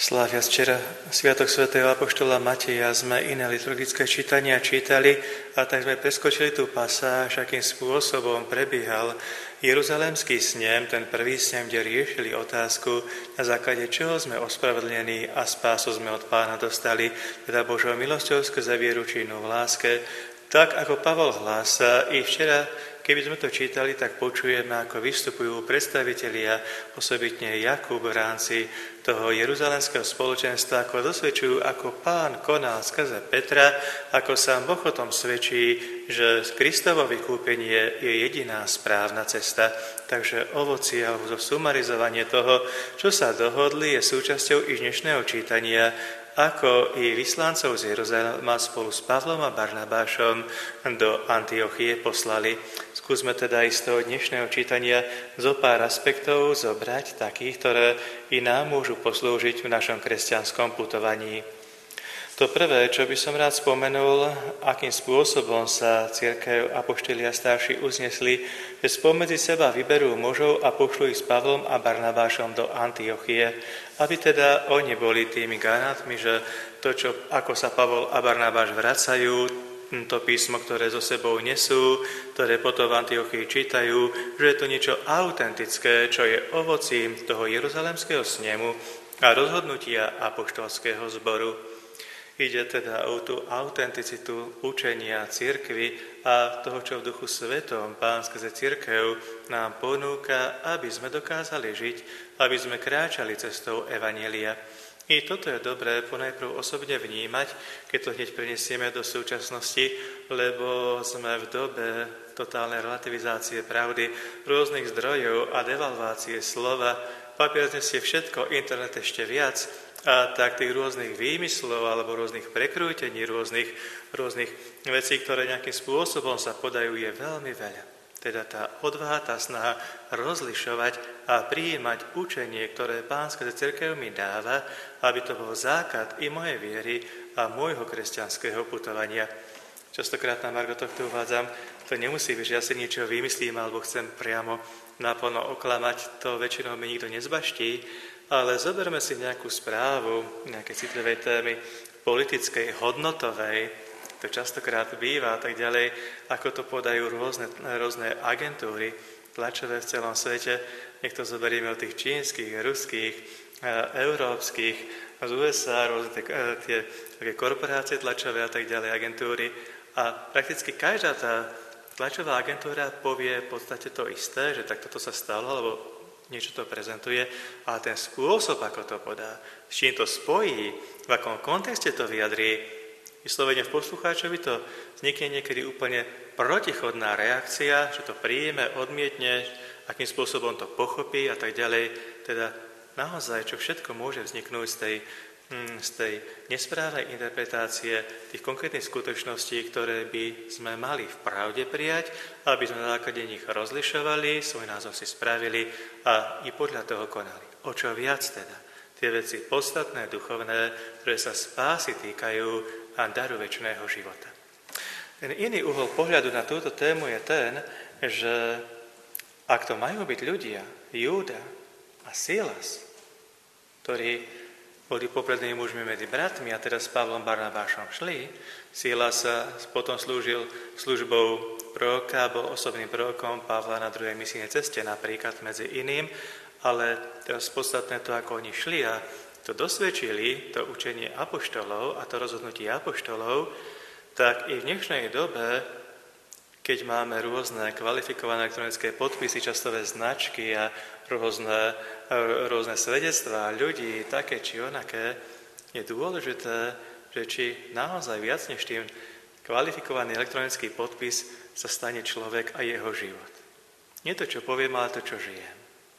Slávia včera Sviatok svätého apoštola Mateja sme iné liturgické čítania čítali a tak sme preskočili tú pasáž, akým spôsobom prebiehal Jeruzalémsky snem, ten prvý snem, kde riešili otázku, na základe čoho sme ospravedlnení a spásu sme od Pána dostali, teda Božou milosťou skrze vieru činnú v láske. Tak ako Pavol hlása, i včera, keby sme to čítali, tak počujeme, ako vystupujú predstavitelia, osobitne Jakub v rámci toho jeruzalemského spoločenstva, ako dosvedčujú, ako Pán konal skrze Petra, ako sám Boh o tom svedčí, že Kristovo vykúpenie je jediná správna cesta. Takže ovocie alebo sumarizovanie toho, čo sa dohodli, je súčasťou i dnešného čítania, ako i vyslancov z Jeruzalema spolu s Pavlom a Barnabášom do Antiochie poslali. Skúsme teda aj z toho dnešného čítania zo pár aspektov zobrať takých, ktoré i nám môžu poslúžiť v našom kresťanskom putovaní. To prvé, čo by som rád spomenul, akým spôsobom sa cirkev apoštolia starší uznesli, že spomedzi seba vyberú mužov a pošlú ich s Pavlom a Barnabášom do Antiochie, aby teda oni boli tými garantmi, že to, ako sa Pavol a Barnabáš vracajú, to písmo, ktoré so sebou nesú, ktoré potom v Antiochii čítajú, že je to niečo autentické, čo je ovocím toho jeruzalemského snemu a rozhodnutia apoštolského zboru. Ide teda o tú autenticitu učenia cirkvi a toho, čo v Duchu Svetom Pán skrze cirkev nám ponúka, aby sme dokázali žiť, aby sme kráčali cestou evanjelia. I toto je dobré ponajprv osobne vnímať, keď to hneď prenesieme do súčasnosti, lebo sme v dobe totálnej relativizácie pravdy, rôznych zdrojov a devalvácie slova. Papier znesie všetko, internet ešte viac, a tak tých rôznych výmyslov alebo rôznych prekrútení, rôznych vecí, ktoré nejakým spôsobom sa podajú, je veľmi veľa. Teda tá odvaha, tá snaha rozlišovať a prijímať učenie, ktoré Pán skrze cirkev mi dáva, aby to bol základ i mojej viery a môjho kresťanského putovania. Častokrát na margo tohto uvádzam, to nemusí byť, že ja si niečo vymyslím alebo chcem priamo naplno oklamať, to väčšinou mi nikto nezbaští, ale zoberme si nejakú správu, nejaké citlivej témy, politickej, hodnotovej, to častokrát býva a tak ďalej, ako to podajú rôzne agentúry tlačové v celom svete. Nech to zoberieme od tých čínskych, ruských, európskych, z USA, rôzne tie korporácie tlačové a tak ďalej, agentúry. A prakticky každá tá tlačová agentúra povie v podstate to isté, že takto to sa stalo, alebo niečo to prezentuje, a ten spôsob, ako to podá, s čím to spojí, v akom kontexte to vyjadrí, vyslovene v poslucháčovi to vznikne niekedy úplne protichodná reakcia, že to príjme, odmietne, akým spôsobom to pochopí a tak ďalej. Teda naozaj, čo všetko môže vzniknúť z tej nesprávnej interpretácie tých konkrétnych skutočností, ktoré by sme mali v pravde prijať, aby sme na základe nich rozlišovali, svoj názor si spravili a i podľa toho konali. O čo viac teda? Tie veci podstatné, duchovné, ktoré sa spásy týkajú a daru večného života. Ten iný uhol pohľadu na túto tému je ten, že ak to majú byť ľudia, Júda a Silas, ktorí boli poprednými mužmi medzi bratmi a teraz s Pavlom Barnabášom šli. Silas sa potom slúžil službou proroka, bol osobným prorokom Pavla na druhej misijnej ceste, napríklad medzi iným, ale teraz podstatné to, ako oni šli a to dosvedčili, to učenie apoštolov a to rozhodnutie apoštolov, tak i v dnešnej dobe, keď máme rôzne kvalifikované elektronické podpisy, častové značky a rôzne svedectvá ľudí, také či onaké, je dôležité, že či naozaj viac než tým kvalifikovaný elektronický podpis sa stane človek a jeho život. Nie to, čo poviem, ale to, čo žijem.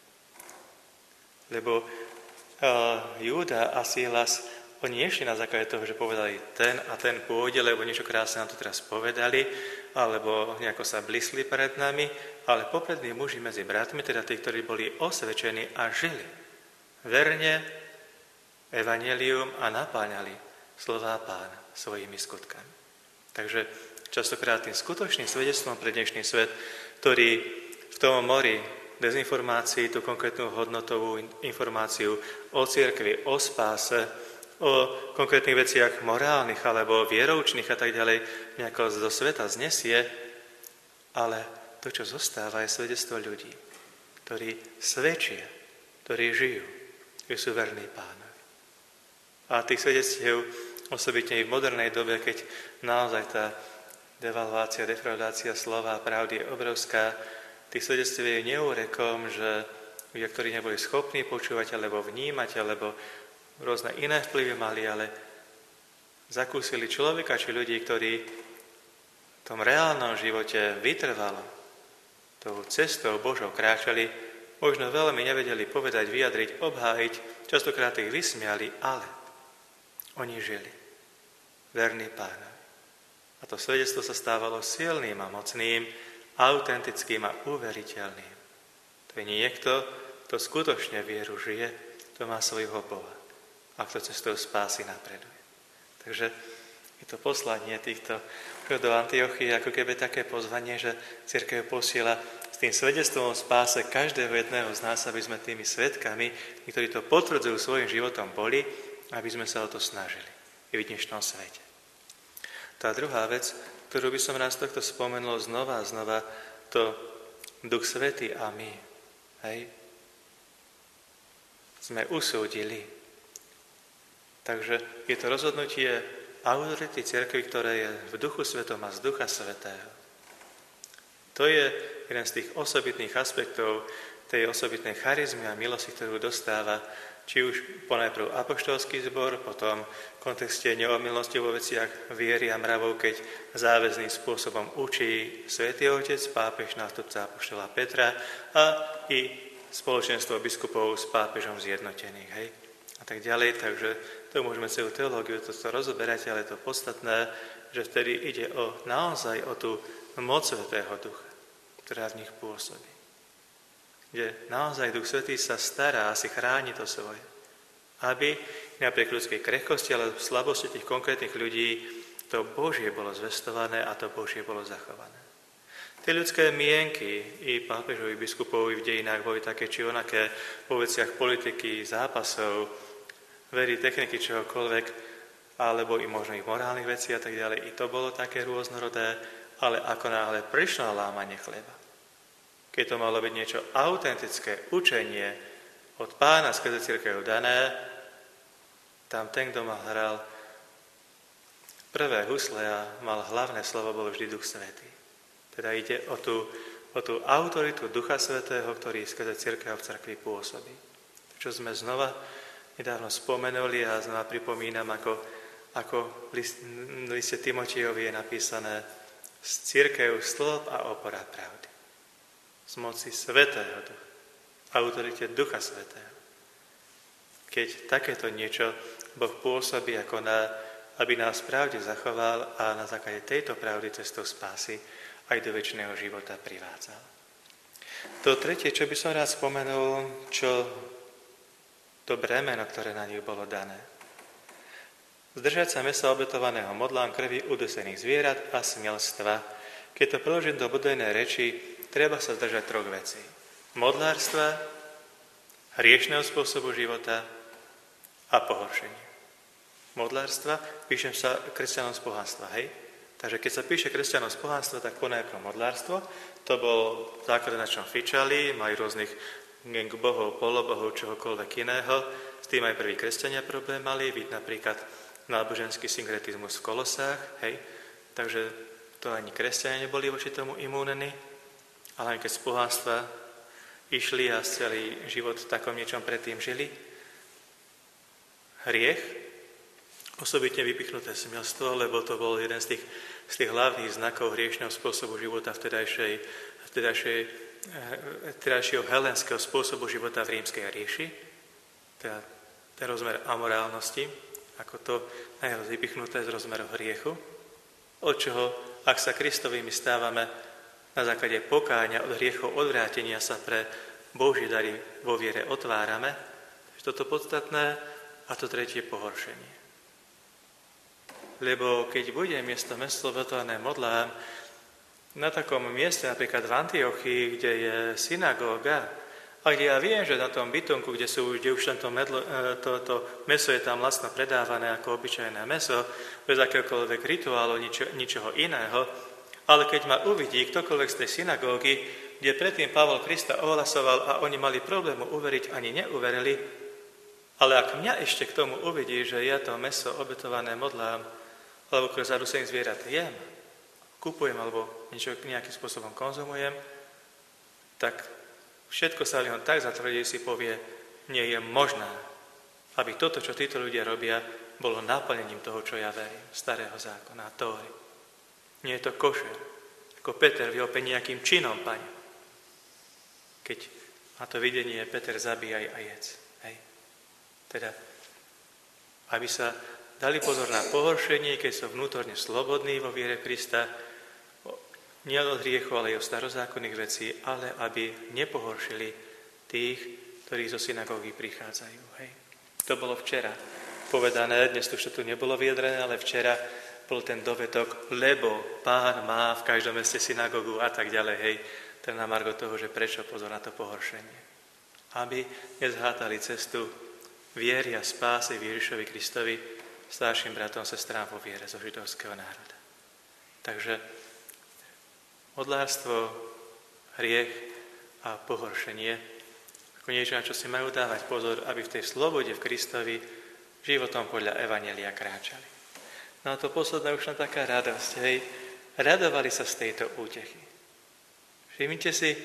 Lebo Júda a Silas, oni nešli na základe toho, že povedali ten a ten pôjde, lebo niečo krásne nám to teraz povedali, alebo nejako sa blisli pred nami, ale poprední muži medzi bratmi, teda tí, ktorí boli osvedčení a žili verne evanjelium a napáňali slová Pána svojimi skutkami. Takže častokrát tým skutočným svedectvom pre dnešný svet, ktorý v tom mori dezinformácii, tú konkrétnu hodnotovú informáciu o cirkvi, o spáse, o konkrétnych veciach morálnych alebo vieroučných a tak ďalej nejako zo sveta znesie, ale to, čo zostáva, je svedectvo ľudí, ktorí svedčia, ktorí žijú, ktorí sú verní Pánovi. A tých svedectiev, osobitne i v modernej dobe, keď naozaj tá devalvácia, defraudácia slova a pravdy je obrovská, tých svedectiev je neúrekom, že ľudia, ktorí neboli schopní počúvať alebo vnímať, alebo rôzne iné vplyvy mali, ale zakúsili človeka či ľudí, ktorí v tom reálnom živote vytrvalo tou cestou Božou kráčali, možno veľmi nevedeli povedať, vyjadriť, obhájiť, častokrát ich vysmiali, ale oni žili verný Pána. A to svedectvo sa stávalo silným a mocným, autentickým a uveriteľným. To je niekto, kto skutočne vieru žije, kto má svojho Boha a kto cestou spásy napreduje. Takže je to poslanie týchto do Antiochie ako keby také pozvanie, že cirkev posiela s tým svedectvom o spáse každého jedného z nás, aby sme tými svedkami, ktorí to potvrdzujú svojim životom, boli, aby sme sa o to snažili i v dnešnom svete. Tá druhá vec, ktorú by som raz takto spomenul znova a znova, to Duch Svätý a my. Hej? Sme usúdili. Takže je to rozhodnutie autority cirkvi, ktoré je v Duchu Svetom a z Ducha Svätého. To je jeden z tých osobitných aspektov tej osobitnej charizmy a milosti, ktorú dostáva či už ponajprv apoštolský zbor, potom v kontexte neomylnosti vo veciach viery a mravov, keď záväzným spôsobom učí Svätý Otec, pápež, nástupca apoštola Petra a i spoločenstvo biskupov s pápežom zjednotených. Hej? A tak ďalej, takže to môžeme celú teológiu toto rozoberať, ale to podstatné, že vtedy ide naozaj o tú moc Svätého Ducha, ktorá v nich pôsobí. Kde naozaj Duch Svätý sa stará a si chráni to svoje. Aby napriek ľudskej krehkosti, ale slabosti tých konkrétnych ľudí to Božie bolo zvestované a to Božie bolo zachované. Tie ľudské mienky i pápežovi, biskupovi v dejinách boli také či onaké vo veciach politiky, zápasov, very, techniky, čohokoľvek, alebo i možno i morálnych vecí a tak ďalej. I to bolo také rôznorodé, ale ako náhle prišlo lámanie chleba, keď to malo byť niečo autentické, učenie od Pána skrze cirkev dané, tam ten, kto ma hral prvé husle a mal hlavné slovo, bol vždy Duch Svätý. Teda ide o tú autoritu Ducha Svätého, ktorý skrze cirkev v cirkvi pôsobí. Čo sme znova nedávno spomenuli a znova pripomínam, ako v liste Timotejovi je napísané z cirkev stĺp a opora pravdy. Z moci Svätého Ducha, autorite Ducha Svätého. Keď takéto niečo Boh pôsobí a koná, aby nás pravde zachoval a na základe tejto pravdy cestou spásy aj do večného života privádzal. To tretie, čo by som rád spomenul, to bremeno, ktoré na nich bolo dané. Zdržať sa mäsa obetovaného modlám, krvi udusených zvierat a smelstva. Keď to preložím do budejnej reči, treba sa zdržať troch vecí. Modlárstva, hriešného spôsobu života a pohoršenia. Modlárstva, píšem sa kresťanom z pohanstva, hej? Takže keď sa píše kresťanom z pohanstva, tak ponajprv modlárstvo, to bol základ, na čom fičali, majú rôznych bohov, polobohov, čohokoľvek iného. S tým aj prví kresťania problém mali, vidieť napríklad náboženský synkretizmus v Kolosách, hej? Takže to ani kresťania neboli voči tomu imúnení, ale aj keď z pohanstva išli a celý život v takom niečom predtým žili. Hriech, osobitne vypichnuté smelstvo, lebo to bol jeden z tých hlavných znakov hriešného spôsobu života vtedajšieho helenského spôsobu života v rímskej ríši, teda ten rozmer amorálnosti, ako to najviac vypichnuté z rozmeru hriechu, od čoho, ak sa Kristovými stávame na základe pokáňa od hriechov odvrátenia sa pre Božie dary vo viere otvárame, toto podstatné a to tretie pohoršenie. Lebo keď bude miesto mäso obetované modlám na takom mieste, napríklad v Antiochii, kde je synagóga, a kde ja viem, že na tom bytunku, kde už tento mäso je tam lacno predávané ako obyčajné mäso, bez akéhokoľvek rituálu, ničoho iného, ale keď ma uvidí ktokoľvek z tej synagógy, kde predtým Pavol Krista ohlasoval a oni mali problému uveriť, ani neuverili, ale ak mňa ešte k tomu uvidí, že ja to mäso obetované modlám, alebo ktoré zadusených zvierat jem, kupujem alebo nejakým spôsobom konzumujem, tak všetko sa len tak zatvrdí, si povie, nie je možné, aby toto, čo títo ľudia robia, bolo naplnením toho, čo ja verím, starého zákona, Tóry. Nie je to košer, ako Peter vyhope nejakým činom, Pane. Keď má to videnie, Peter zabíjaj a jedz. Hej. Teda, aby sa dali pozor na pohoršenie, keď sú vnútorne slobodní vo viere Krista, nie od hriechu, ale aj o starozákonných vecí, ale aby nepohoršili tých, ktorí zo synagógy prichádzajú. Hej. To bolo včera povedané, dnes to už tu nebolo vyjadrené, ale včera bol ten dovetok, lebo Pán má v každom meste synagógu a tak ďalej, hej, teda na margo toho, že prečo pozor na to pohoršenie. Aby nezhátali cestu viery a spásy Ježišovi Kristovi starším bratom, sestrám vo viere zo židovského národa. Takže modlárstvo, hriech a pohoršenie ako niečo, na čo si majú dávať pozor, aby v tej slobode v Kristovi životom podľa evanjelia kráčali. No a to posledná už len taká radosť, hej. Radovali sa z tejto útechy. Všimnite si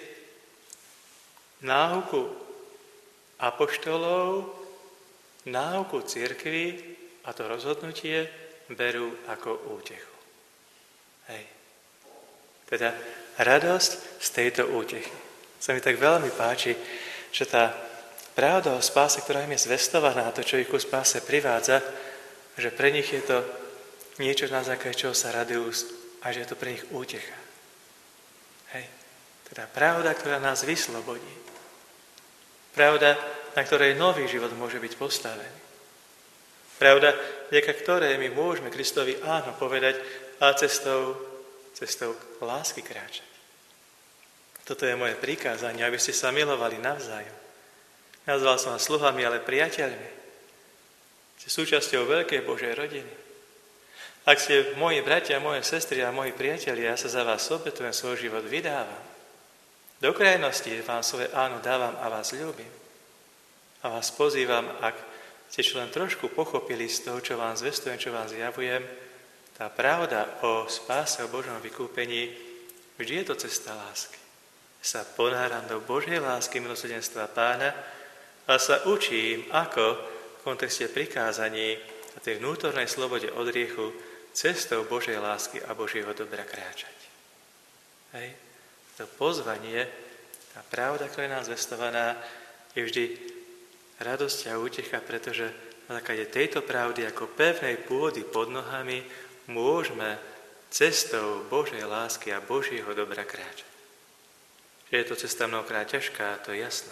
náuku apoštolov, náuku cirkvi a to rozhodnutie berú ako útechu. Hej. Teda radosť z tejto útechy. Sa mi tak veľmi páči, že tá pravda o spáse, ktorá im je zvestovaná, to, čo ich ku spáse privádza, že pre nich je to niečo, na základe čoho sa radujú a že je to pre nich útecha. Hej. Teda pravda, ktorá nás vyslobodí. Pravda, na ktorej nový život môže byť postavený. Pravda, vďaka ktorej my môžeme Kristovi áno povedať a cestou lásky kráčať. Toto je moje prikázanie, aby ste sa milovali navzájom. Nazval som vás sluhami, ale priateľmi. Ste súčasťou veľkej Božej rodiny. Ak ste moji bratia, moje sestry a moji priatelia, ja sa za vás obetujem, svoj život vydávam. Do krajnosti vám svoje áno dávam a vás ľúbim. A vás pozývam, ak ste čo len trošku pochopili z toho, čo vám zvestujem, čo vám zjavujem, tá pravda o spáse, o Božom vykúpení, vždy je to cesta lásky. Sa ponáram do Božej lásky, milosrdenstva Pána a sa učím, ako v kontexte prikázaní a tej vnútornej slobode od hriechu cestou Božej lásky a Božieho dobra kráčať. Hej. To pozvanie, tá pravda, ktorá je nám zvestovaná, je vždy radosť a útecha, pretože na základe tejto pravdy ako pevnej pôdy pod nohami môžeme cestou Božej lásky a Božieho dobra kráčať. Že je to cesta mnohokrát ťažká, to je jasné.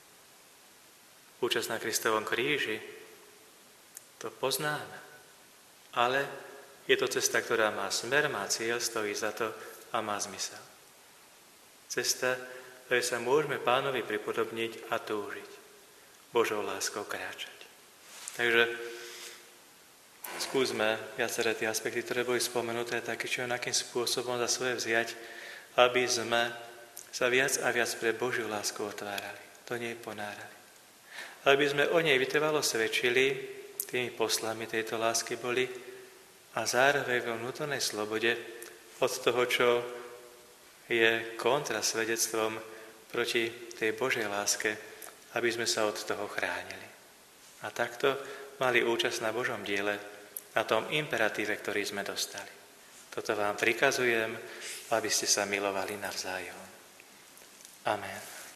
Účasť na Kristovom kríži, to poznáme. Ale je to cesta, ktorá má smer, má cieľ, stojí za to a má zmysel. Cesta, ktorej sa môžeme Pánovi pripodobniť a túžiť. Božou láskou kráčať. Takže skúsme viaceré tie aspekty, ktoré boli spomenuté, také čo akým spôsobom za svoje vziať, aby sme sa viac a viac pre Božiu lásku otvárali, do nej ponárali. Aby sme o nej vytrvalo svedčili, tými poslami tejto lásky boli a zároveň vo vnútornej slobode od toho, čo je kontrasvedectvom proti tej Božej láske, aby sme sa od toho chránili. A takto mali účasť na Božom diele, na tom imperatíve, ktorý sme dostali. Toto vám prikazujem, aby ste sa milovali navzájom. Amen.